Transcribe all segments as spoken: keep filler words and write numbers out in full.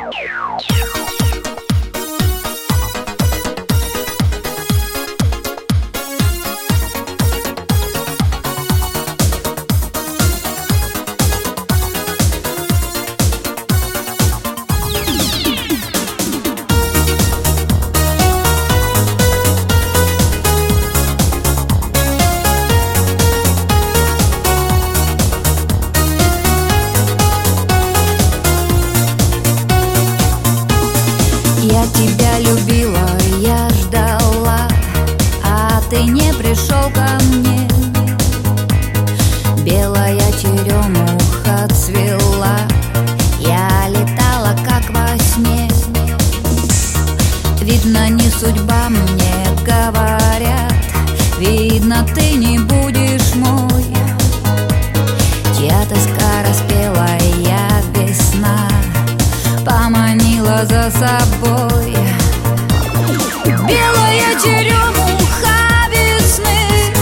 Я тебя любила, я ждала, а ты не пришел ко мне. Белая черемуха цвела, я летала как во сне. Видно, не судьба, мне говорят, видно, ты не будешь мой. Чья тоска распела, я весна поманила за собой. Белая черемуха весны,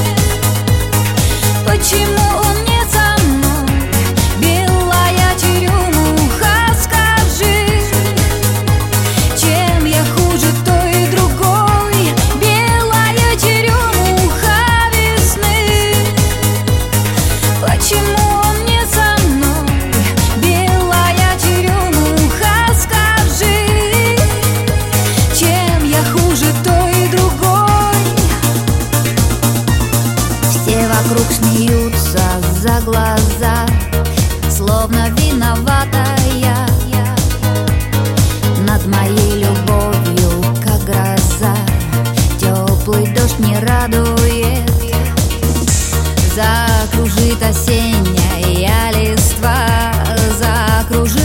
почему он не со мной? Белая черемуха, скажи, чем я хуже той и другой? Белая черемуха весны, почему он не со мной? Белая черемуха, скажи, чем я хуже той и другой? Все вокруг смеются за глаза, словно виноватая над моей любовью, как гроза. Теплый дождь не радует, закружит осенняя листва, закружит